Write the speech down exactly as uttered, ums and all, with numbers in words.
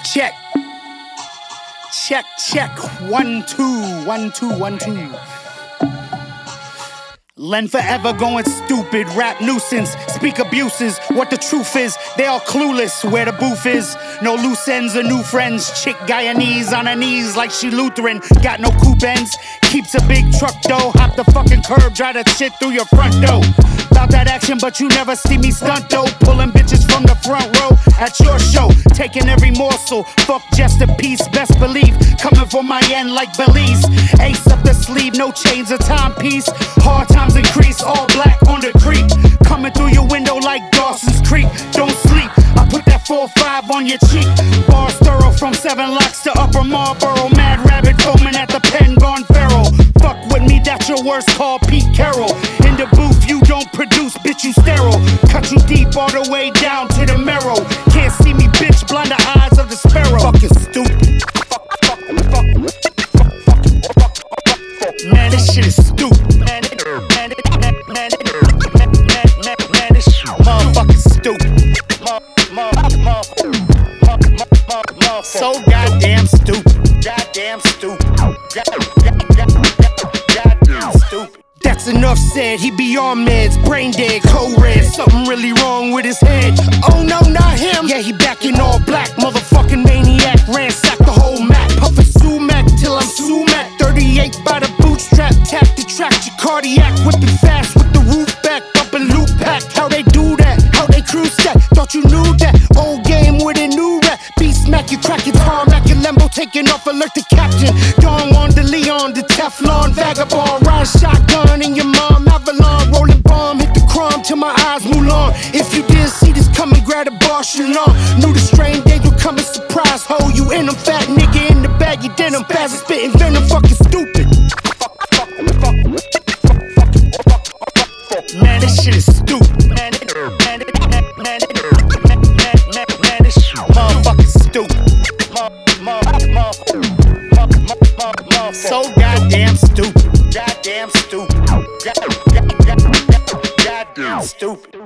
Check. Check, check. One, two, one, two, one, two. Len forever going stupid, rap nuisance, speak abuses. What the truth is, they all clueless where the booth is. No loose ends or new friends. Chick Guyanese on her knees like she Lutheran. Got no coupe ends, keeps a big truck though. Hop the fucking curb, drive that shit through your front door. About that action, but you never see me stunt though. Pulling bitches from the front row at your show. Taking every morsel, fuck just a piece, best believe. Coming for my end like Belize. Ace up the sleeve, no chains or timepiece. Hard times increase, all black on the creek. Coming through your window like Dawson's Creek. Don't sleep, I put that four five on your cheek. Bars thorough from Seven Locks to Upper Marlboro. Mad rabbit foaming at the pen, gone feral. Fuck with me, that's your worst call, Pete Carroll. In the booth, you don't produce, bitch, you sterile. Cut you deep all the way down to the marrow. Can't see me, bitch, blind the eyes of the sparrow. Fucking stupid. Fuck, fuck, fuck, fuck, fuck, fuck, fuck. Man, this shit is stupid. Man, man, man, man, man, man, man, this shit motherfucking stupid. So goddamn stupid. Goddamn stupid. Goddamn stupid. That's enough said, he be on meds, brain dead, cold red, something really wrong with his head. Oh no, not him. Yeah, he back in all black, motherfucking maniac, ransack the whole map. Puffin' sumac till I'm sumac. thirty-eight by the bootstrap, tap the track, your cardiac, whipping fast with the roof back, bumping loop pack. How they do that? How they cruise that? Thought you knew that? Old game with a new rap. Beat smack, you crack your tarmac, your Lambo taking off, alert the captain. Don Juan de Leon, the Teflon vagabond, ride shotgun in your mom, Avalon, rolling bomb, hit the crumb till my eyes Mulan. If you didn't see this coming, grab a Barcelona. Knew the strain day would come and surprise. Ho, you in them, fat nigga in the baggy denim, fast and spitting venom, fucking stupid. Man, this shit is stupid. Man, man, man, man, man, man, man, this shit motherfucking stupid. So goddamn stupid. Goddamn stupid. Goddamn stupid.